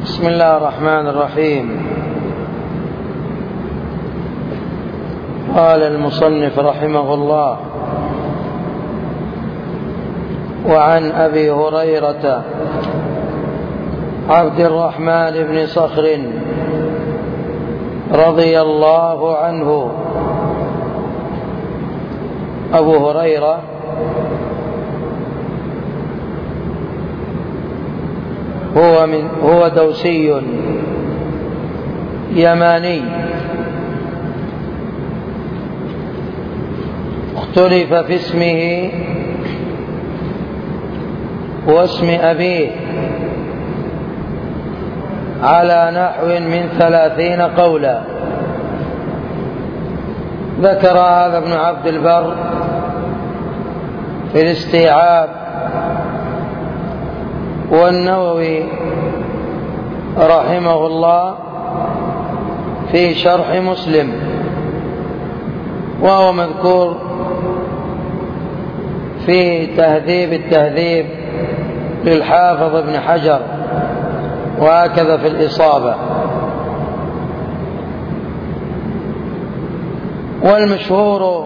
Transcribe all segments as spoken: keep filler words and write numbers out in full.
بسم الله الرحمن الرحيم. قال المصنف رحمه الله: وعن أبي هريرة عبد الرحمن بن صخر رضي الله عنه. أبو هريرة هو من هو دوسي يماني، اختلف في اسمه واسم أبيه على نحو من ثلاثين قولا. ذكر هذا ابن عبد البر في الاستيعاب، والنووي رحمه الله في شرح مسلم، وهو مذكور في تهذيب التهذيب للحافظ ابن حجر، وهكذا في الإصابة. والمشهور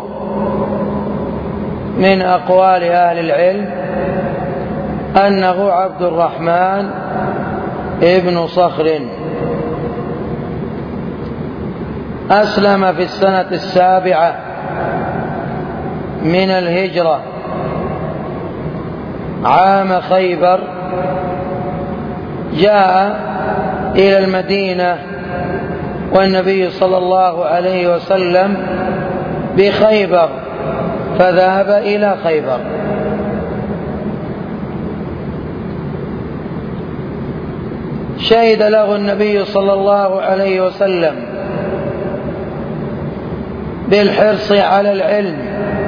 من أقوال أهل العلم أنه عبد الرحمن ابن صخر، أسلم في السنة السابعة من الهجرة عام خيبر، جاء إلى المدينة والنبي صلى الله عليه وسلم بخيبر، فذهب إلى خيبر. شهد له النبي صلى الله عليه وسلم بالحرص على العلم،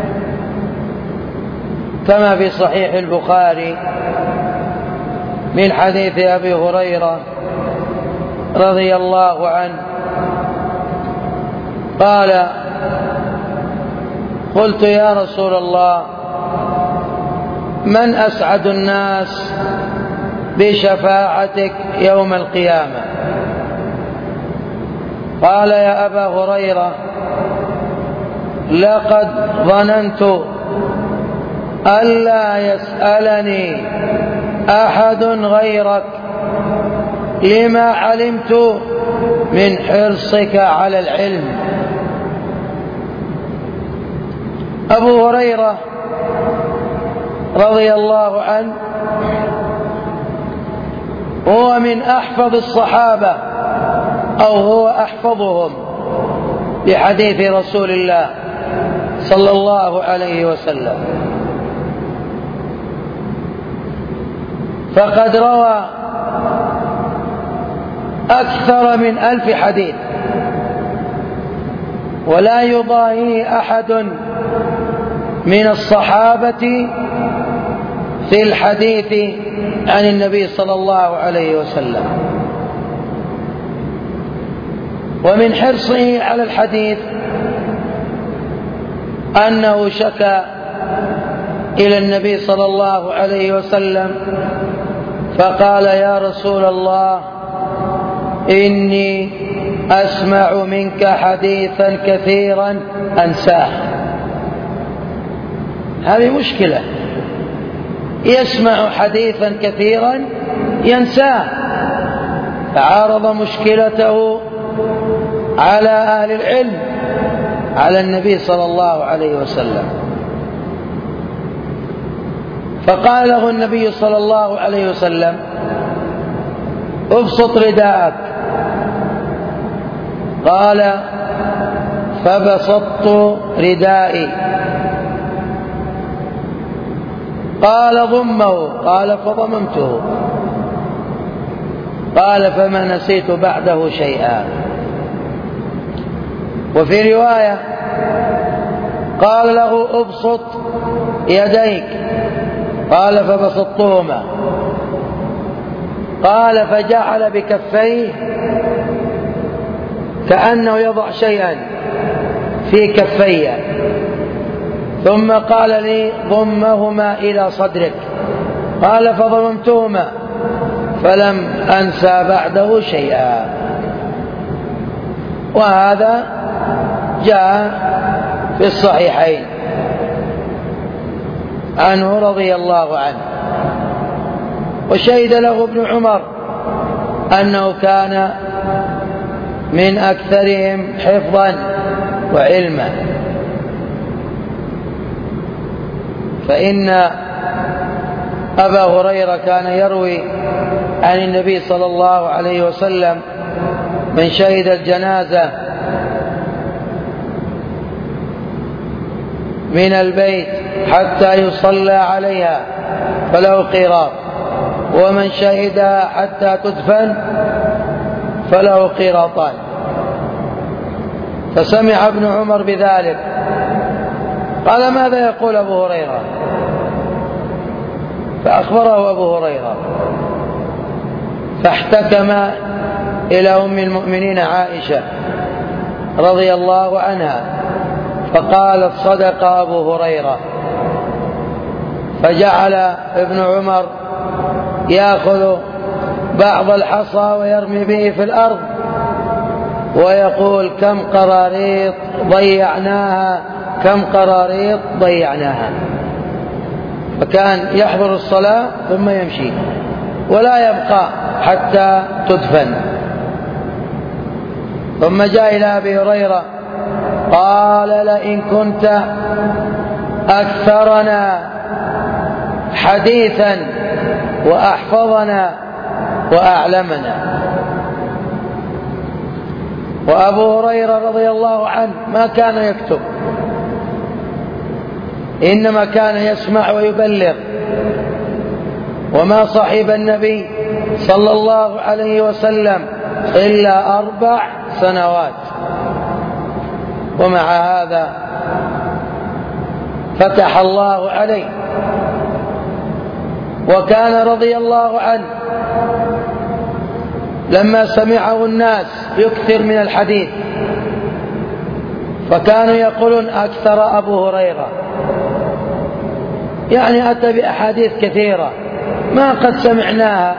كما في صحيح البخاري من حديث أبي هريرة رضي الله عنه قال: قلت يا رسول الله، من أسعد الناس بشفاعتك يوم القيامة؟ قال: يا أبا هريرة، لقد ظننت ألا يسألني أحد غيرك لما علمت من حرصك على العلم. أبو هريرة رضي الله عنه هو من أحفظ الصحابة، أو هو أحفظهم بحديث رسول الله صلى الله عليه وسلم، فقد روى أكثر من ألف حديث، ولا يضاهيه أحد من الصحابة في الحديث عن النبي صلى الله عليه وسلم. ومن حرصه على الحديث أنه شكى إلى النبي صلى الله عليه وسلم فقال: يا رسول الله، إني أسمع منك حديثا كثيرا أنساه. هذه مشكلة، يسمع حديثا كثيرا ينساه، فعارض مشكلته على أهل العلم على النبي صلى الله عليه وسلم، فقال له النبي صلى الله عليه وسلم: ابسط رداءك. قال: فبسطت ردائي. قال: ضمه. قال: فضممته. قال: فما نسيت بعده شيئا. وفي رواية قال له: ابسط يديك. قال: فبسطتهما. قال: فجعل بكفيه كأنه يضع شيئا في كفيه، ثم قال لي: ضمهما إلى صدرك. قال: فضممتهما فلم أنسى بعده شيئا. وهذا جاء في الصحيحين عنه رضي الله عنه. وشهد له ابن عمر أنه كان من أكثرهم حفظا وعلما، فإن أبا هريرة كان يروي عن النبي صلى الله عليه وسلم: من شهد الجنازة من البيت حتى يصلى عليها فله قيراط، ومن شهدها حتى تدفن فله قيراطان. فسمع ابن عمر بذلك قال: ماذا يقول أبو هريرة؟ فأخبره أبو هريرة، فاحتكم إلى أم المؤمنين عائشة رضي الله عنها فقالت: صدق أبو هريرة. فجعل ابن عمر يأخذ بعض الحصى ويرمي به في الأرض ويقول: كم قراريط ضيعناها، كم قراريط ضيعناها. فكان يحضر الصلاة ثم يمشي ولا يبقى حتى تدفن. ثم جاء إلى أبي هريرة قال: لئن كنت أكثرنا حديثا وأحفظنا وأعلمنا. وأبو هريرة رضي الله عنه ما كان يكتب، إنما كان يسمع ويبلغ. وما صحب النبي صلى الله عليه وسلم إلا أربع سنوات، ومع هذا فتح الله عليه. وكان رضي الله عنه لما سمعه الناس يكثر من الحديث، فكانوا يقولون: أكثر أبو هريرة، يعني أتى بأحاديث كثيرة ما قد سمعناها.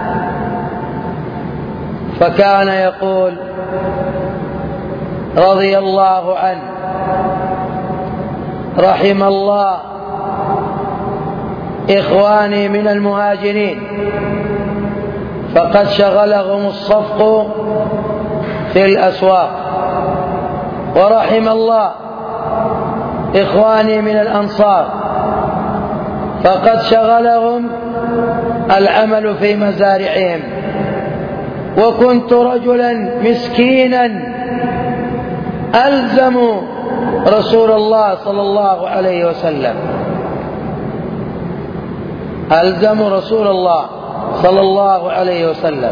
فكان يقول رضي الله عنه: رحم الله إخواني من المهاجرين فقد شغلهم الصفق في الأسواق، ورحم الله إخواني من الأنصار فقد شغلهم العمل في مزارعهم، وكنت رجلا مسكينا ألزم رسول الله صلى الله عليه وسلم، ألزم رسول الله صلى الله عليه وسلم،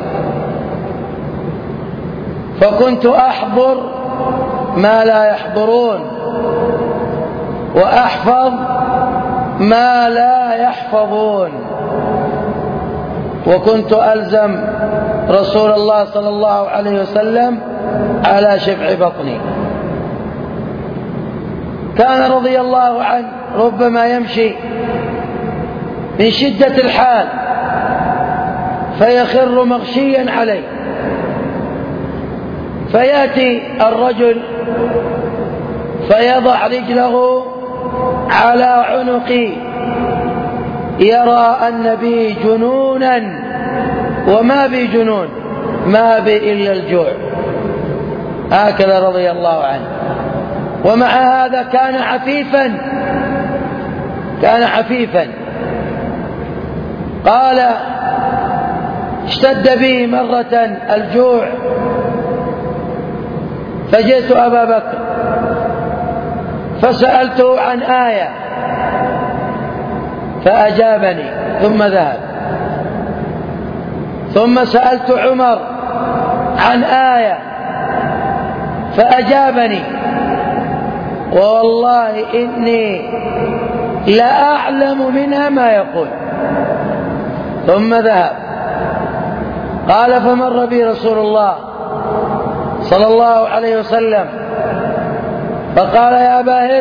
فكنت أحضر ما لا يحضرون وأحفظ ما لا يحفظون، وكنت ألزم رسول الله صلى الله عليه وسلم على شبع بطني. كان رضي الله عنه ربما يمشي من شدة الحال فيخر مغشيا عليه، فيأتي الرجل فيضع رجله على عنقي يرى أن بي جنونا، وما بي جنون، ما بي إلا الجوع. هكذا رضي الله عنه. ومع هذا كان عفيفا، كان عفيفا. قال: اشتد بي مرة الجوع فجئت أبا بكر فسألته عن آية فأجابني ثم ذهب، ثم سألت عمر عن آية فأجابني، والله إني لأعلم منها ما يقول، ثم ذهب. قال: فمر بي رسول الله صلى الله عليه وسلم فقال: يا أبا هر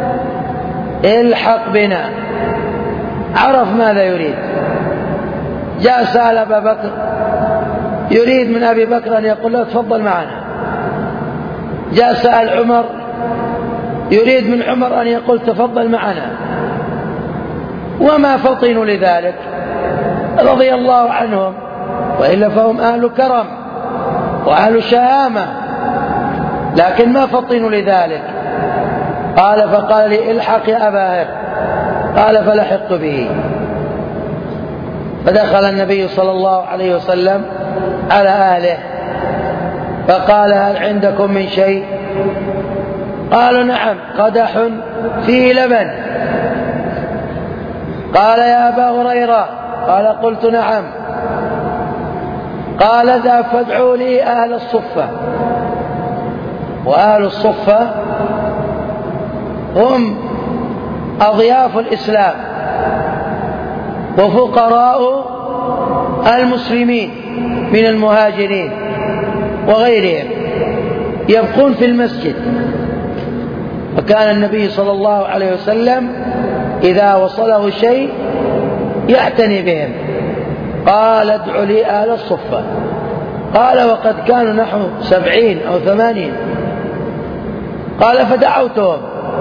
الحق بنا. عرف ماذا يريد، جاء سأل أبا بكر يريد من أبي بكر أن يقول له تفضل معنا. جاء سأل عمر يريد من عمر أن يقول تفضل معنا، وما فطنوا لذلك رضي الله عنهم، وإلا فهم أهل كرم وأهل شهامة، لكن ما فطنوا لذلك. قال فقال لي الحق يا أبا هر، قال فلحقت به. فدخل النبي صلى الله عليه وسلم على أهله فقال هل عندكم من شيء؟ قالوا نعم، قدح فيه لبن. قال يا أبا هريرة، قال قلت نعم. قال اذهب فادعوا لي أهل الصفة. وأهل الصفة هم أضياف الإسلام وفقراء المسلمين من المهاجرين وغيرهم، يبقون في المسجد. وكان النبي صلى الله عليه وسلم إذا وصله شيء يعتني بهم. قال ادعوا لي أهل الصفة. قال وقد كانوا نحو سبعين أو ثمانين. قال فدعوتهم.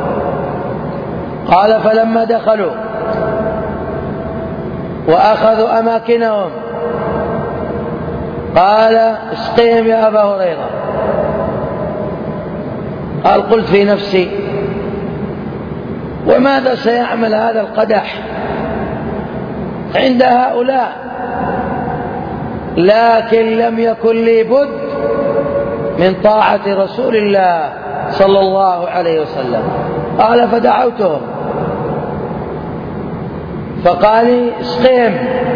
قال فلما دخلوا وأخذوا أماكنهم قال اسقهم يا أبا هريرة. قال قلت في نفسي وماذا سيعمل هذا القدح عند هؤلاء؟ لكن لم يكن لي بد من طاعة رسول الله صلى الله عليه وسلم. قال فدعوتهم فقال لي اسقهم.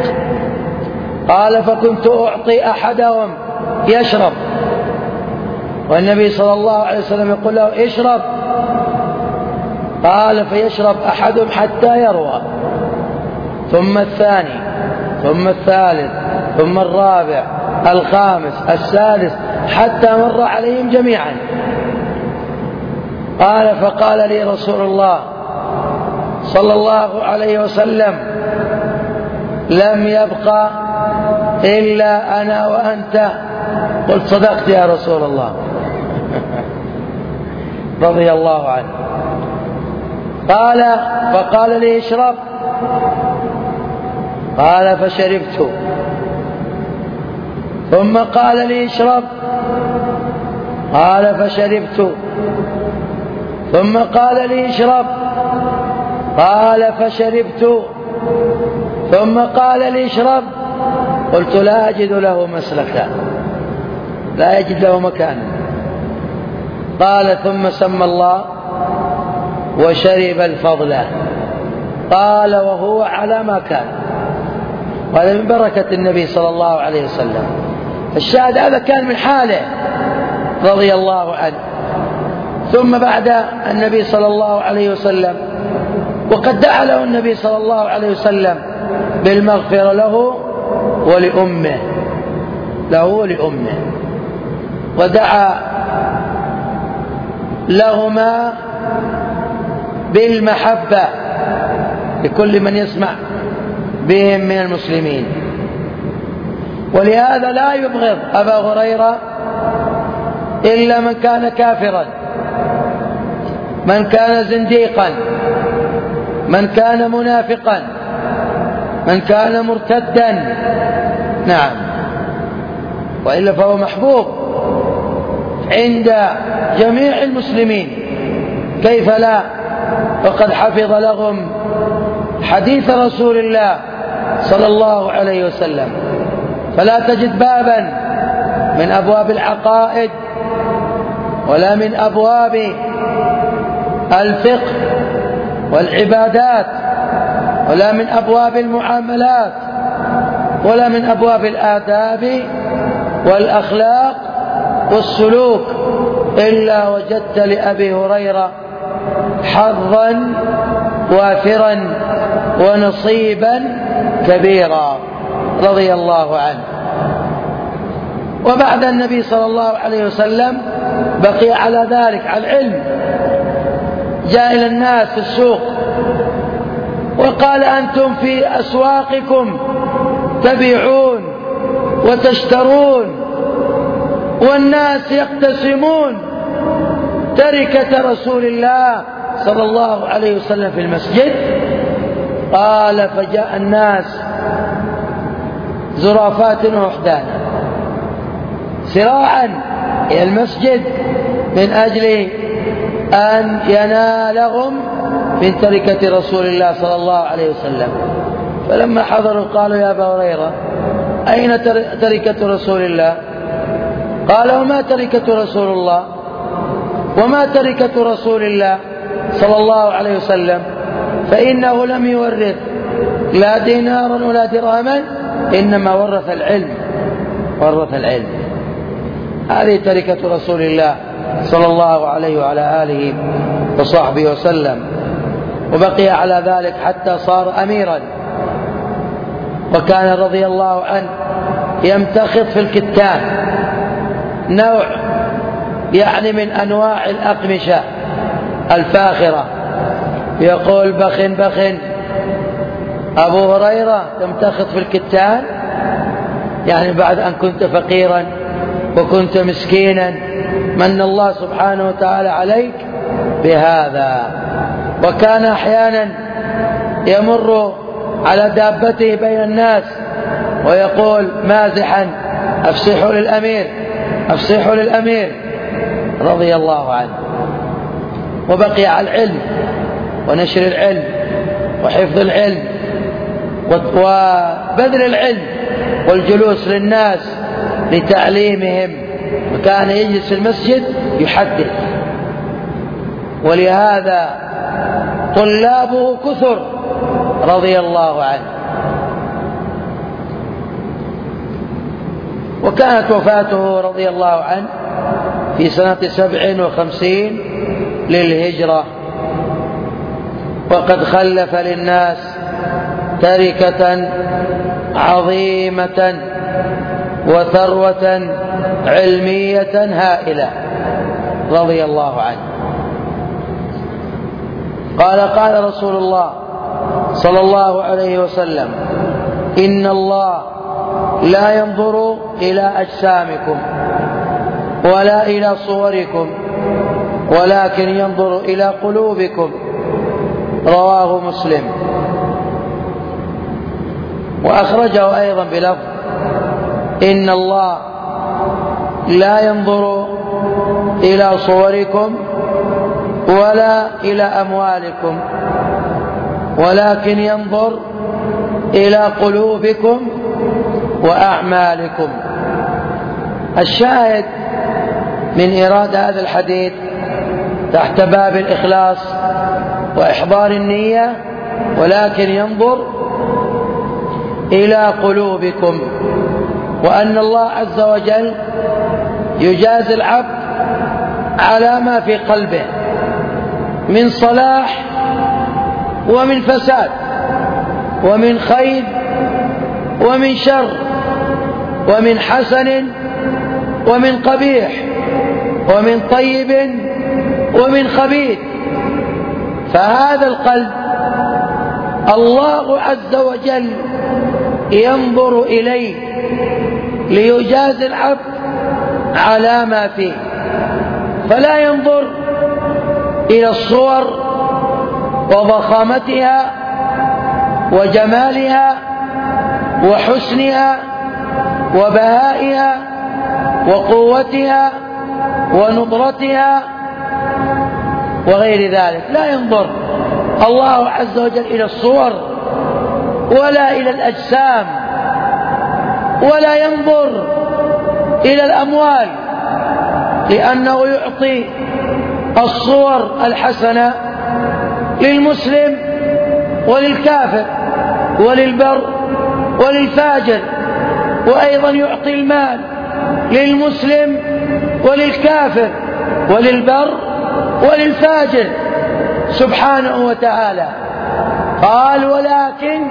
قال فكنت أعطي أحدهم يشرب، والنبي صلى الله عليه وسلم يقول له اشرب. قال فيشرب أحدهم حتى يروى، ثم الثاني، ثم الثالث، ثم الرابع، الخامس، السادس، حتى مر عليهم جميعا. قال فقال لي رسول الله صلى الله عليه وسلم لم يبقى إلا أنا وأنت. قلت صدقت يا رسول الله رضي الله عنه. قال فقال لي اشرب. قال فشربت. ثم قال لي اشرب. قال فشربت. ثم قال لي اشرب. قال فشربت. ثم قال لي اشرب. قلت لا أجد له مسلكا، لا يجد له مكانا. قال ثم سمى الله وشرب الفضل. قال وهو على ما كان. وهذا من بركة النبي صلى الله عليه وسلم. الشاهد هذا كان من حاله رضي الله عنه. ثم بعد النبي صلى الله عليه وسلم، وقد دعا له النبي صلى الله عليه وسلم بالمغفرة له ولأمه، له ولأمه، ودعا لهما بالمحبة لكل من يسمع بهم من المسلمين. ولهذا لا يبغض أبا هريرة إلا من كان كافرا، من كان زنديقا، من كان منافقا، من كان مرتدا. نعم، وإلا فهو محبوب عند جميع المسلمين. كيف لا؟ وقد حفظ لهم حديث رسول الله صلى الله عليه وسلم. فلا تجد بابا من أبواب العقائد ولا من أبواب الفقه والعبادات ولا من أبواب المعاملات ولا من أبواب الآداب والأخلاق والسلوك إلا وجدت لأبي هريرة حظا وافرا ونصيبا كبيرا رضي الله عنه. وبعد النبي صلى الله عليه وسلم بقي على ذلك، على العلم. جاء إلى الناس في السوق وقال أنتم في أسواقكم تبيعون وتشترون والناس يقتسمون تركة رسول الله صلى الله عليه وسلم في المسجد. قال فجاء الناس زرافات وحدانا سراعا إلى المسجد من أجل أن ينالهم من تركة رسول الله صلى الله عليه وسلم. فلما حضروا قالوا يا أبا هريرة أين تركة رسول الله؟ قال وما تركة رسول الله وما تركة رسول الله صلى الله عليه وسلم؟ فإنه لم يورث لا دينارا ولا درهما، إنما ورث العلم ورث العلم. هذه تركة رسول الله صلى الله عليه وعلى آله وصحبه وسلم. وبقي على ذلك حتى صار أميرا، وكان رضي الله عنه يمتخط في الكتان، نوع يعني من أنواع الأقمشة الفاخرة، يقول بخ بخ أبو هريرة تمتخط في الكتان، يعني بعد أن كنت فقيرا وكنت مسكينا من الله سبحانه وتعالى عليك بهذا. وكان أحيانا يمر على دابته بين الناس ويقول مازحا أفسحوا للأمير أفسحوا للأمير رضي الله عنه. وبقي على العلم ونشر العلم وحفظ العلم وبذل العلم والجلوس للناس لتعليمهم، وكان يجلس في المسجد يحدث، ولهذا طلابه كثر رضي الله عنه. وكانت وفاته رضي الله عنه في سنة سبع وخمسين للهجرة، وقد خلف للناس تركة عظيمة وثروة علمية هائلة رضي الله عنه. قال قال رسول الله صلى الله عليه وسلم إن الله لا ينظر إلى أجسامكم ولا إلى صوركم ولكن ينظر إلى قلوبكم، رواه مسلم. وأخرجه أيضا بلفظ إن الله لا ينظر إلى صوركم ولا إلى أموالكم ولكن ينظر إلى قلوبكم وأعمالكم. الشاهد من إيراد هذا الحديث تحت باب الإخلاص وإحضار النية، ولكن ينظر إلى قلوبكم، وأن الله عز وجل يجازي العبد على ما في قلبه من صلاح ومن فساد ومن خير ومن شر ومن حسن ومن قبيح ومن طيب ومن خبيث. فهذا القلب الله عز وجل ينظر إليه ليجازي العبد على ما فيه، فلا ينظر إلى الصور وضخامتها وجمالها وحسنها وبهائها وقوتها ونضرتها وغير ذلك، لا ينظر الله عز وجل إلى الصور ولا إلى الأجسام، ولا ينظر إلى الأموال، لأنه يعطي الصور الحسنة للمسلم وللكافر وللبر وللفاجر، وأيضا يعطي المال للمسلم وللكافر وللبر وللفاجر سبحانه وتعالى. قال ولكن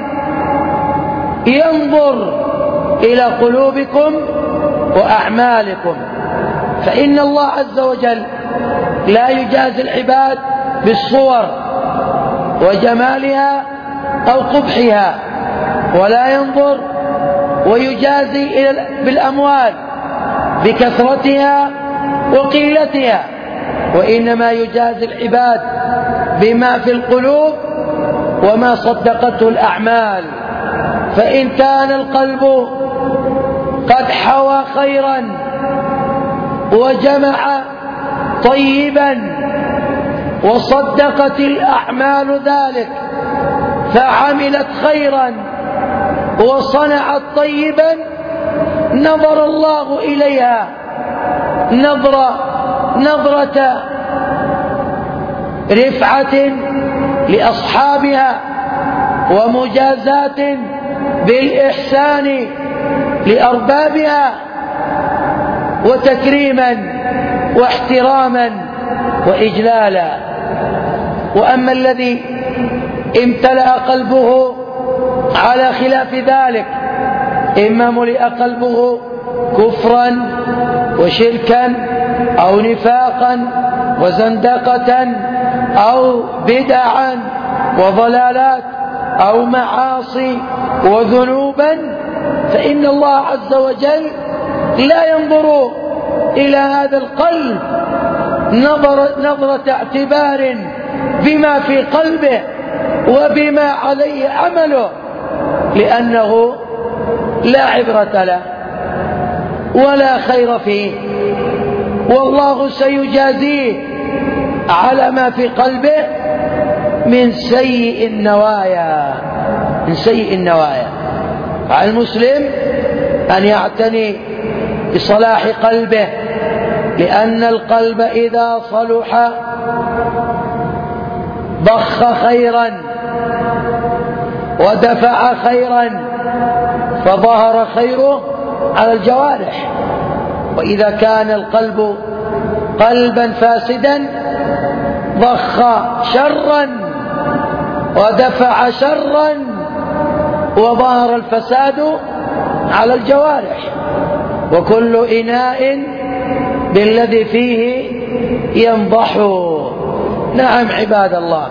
ينظر إلى قلوبكم وأعمالكم، فإن الله عز وجل لا يجازي العباد بالصور وجمالها أو قبحها، ولا ينظر ويجازي بالأموال بكثرتها وقلتها، وإنما يجازي العباد بما في القلوب وما صدقته الأعمال. فإن كان القلب قد حوى خيرا وجمع طيبا وصدقت الأعمال ذلك فعملت خيرا وصنعت طيبا، نظر الله إليها نظرة نظرة رفعة لأصحابها ومجازاة بالإحسان لأربابها وتكريما واحتراما وإجلالا. وأما الذي امتلأ قلبه على خلاف ذلك، إما ملئ قلبه كفرا وشركا أو نفاقا وزندقة أو بدعا وضلالات أو معاصي وذنوبا، فإن الله عز وجل لا ينظر إلى هذا القلب نظر نظرة اعتبار بما في قلبه وبما عليه عمله، لأنه لا عبرة له ولا خير فيه، والله سيجازيه على ما في قلبه من سيء النوايا من سيء النوايا. على المسلم أن يعتني بصلاح قلبه، لأن القلب إذا صلح ضخ خيرا ودفع خيرا فظهر خيره على الجوارح، وإذا كان القلب قلبا فاسدا ضخ شرا ودفع شرا وظهر الفساد على الجوارح. وكل إناء بالذي فيه ينضح. نعم عباد الله،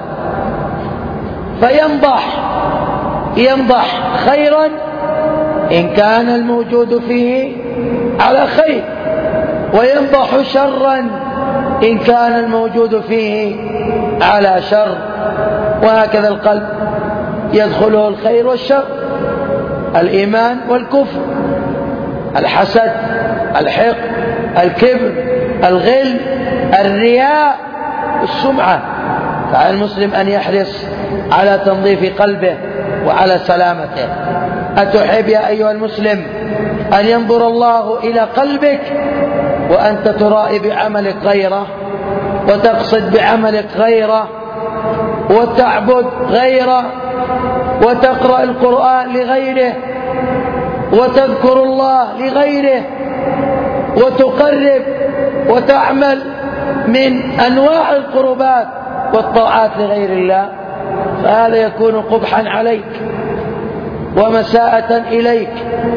فينضح ينضح خيرا إن كان الموجود فيه على خير، وينضح شرا إن كان الموجود فيه على شر. وهكذا القلب يدخله الخير والشر، الإيمان والكفر، الحسد، الحقد، الكبر، الغل، الرياء، السمعة. فعلى المسلم أن يحرص على تنظيف قلبه وعلى سلامته. أتحب يا أيها المسلم أن ينظر الله إلى قلبك وأنت ترائي بعملك غيره، وتقصد بعملك غيره، وتعبد غيره، وتقرأ القرآن لغيره، وتذكر الله لغيره، وتقرب وتعمل من أنواع القربات والطاعات لغير الله؟ فهذا يكون قبحا عليك ومساءة إليك،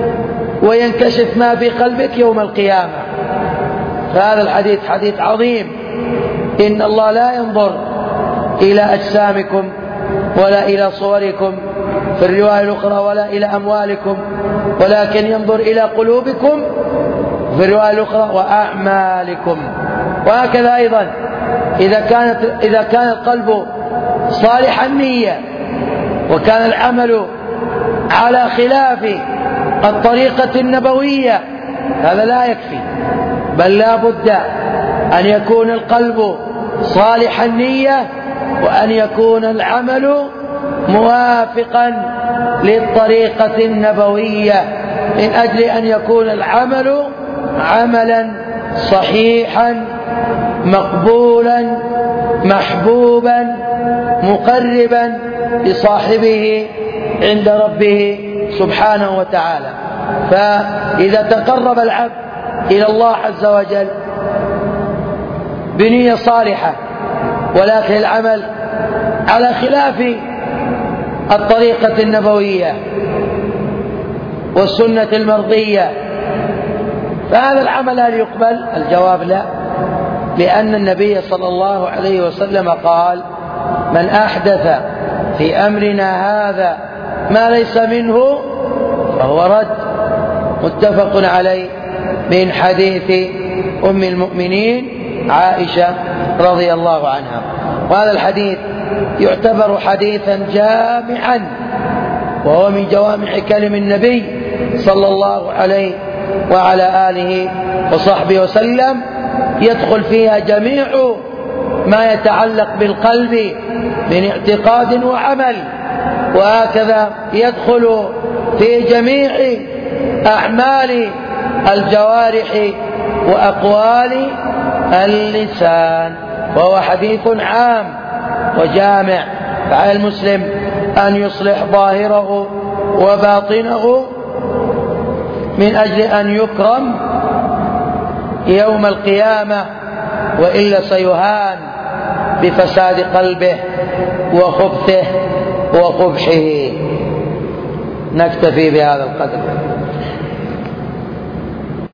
وينكشف ما في قلبك يوم القيامة. فهذا الحديث حديث عظيم. إن الله لا ينظر إلى أجسامكم ولا إلى صوركم في الرواية الأخرى ولا إلى أموالكم، ولكن ينظر إلى قلوبكم في الرواية الأخرى وأعمالكم. وهكذا أيضا إذا كانت إذا كان القلب صالح النية وكان العمل على خلاف الطريقة النبوية، هذا لا يكفي، بل لا بد أن يكون القلب صالح النية وأن يكون العمل موافقا للطريقة النبوية، من أجل أن يكون العمل عملا صحيحا مقبولا محبوبا مقربا لصاحبه عند ربه سبحانه وتعالى. فإذا تقرب العبد إلى الله عز وجل بنية صالحة ولكن العمل على خلاف الطريقة النبوية والسنة المرضية، فهذا العمل هل يقبل؟ الجواب لا، لأن النبي صلى الله عليه وسلم قال: من أحدث في أمرنا هذا ما ليس منه فهو رد. متفق عليه من حديث أم المؤمنين عائشة رضي الله عنها. وهذا الحديث يعتبر حديثا جامعا، وهو من جوامع كلم النبي صلى الله عليه وعلى آله وصحبه وسلم، يدخل فيها جميع ما يتعلق بالقلب من اعتقاد وعمل، وهكذا يدخل في جميع أعمال الجوارح وأقوال اللسان، وهو حديث عام وجامع، فعلى المسلم أن يصلح ظاهره وباطنه من أجل أن يكرم يوم القيامة، وإلا سيهان بفساد قلبه وخبثه وقبحه. نكتفي بهذا القدر.